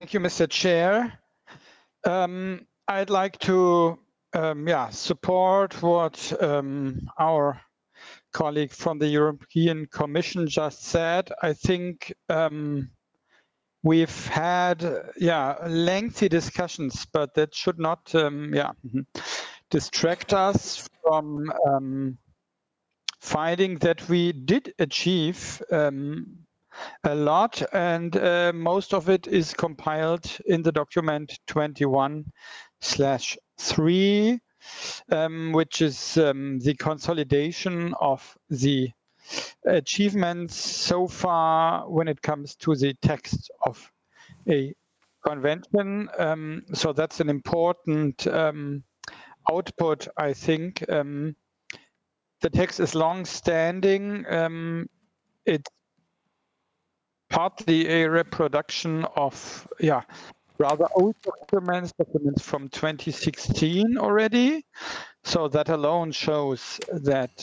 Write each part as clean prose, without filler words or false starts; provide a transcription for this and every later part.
Thank you, Mr. Chair. I'd like to support what our colleague from the European Commission just said. I think we've had lengthy discussions, but that should not distract us from finding that we did achieve a lot, and most of it is compiled in the document 21/3, which is the consolidation of the achievements so far when it comes to the text of a convention. So that's an important output, I think. The text is long-standing. It's partly a reproduction of rather old documents from 2016 already. So that alone shows that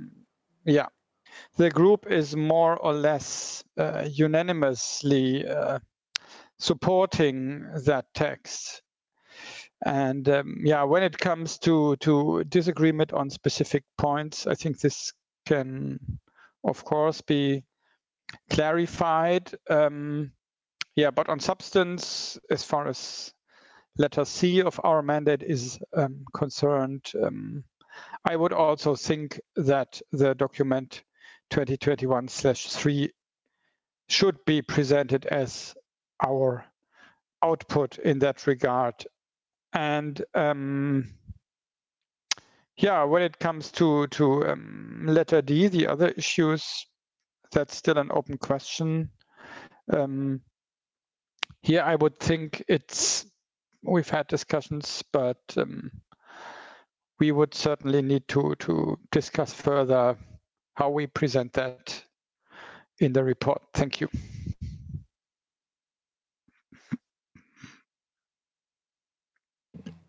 the group is more or less unanimously supporting that text. And when it comes to disagreement on specific points, I think this can, of course, be clarified. But on substance, as far as letter C of our mandate is concerned, I would also think that the document 2021/3 should be presented as our output in that regard. And when it comes to letter D, the other issues, that's still an open question. Here, I would think we've had discussions, but we would certainly need to discuss further how we present that in the report. Thank you.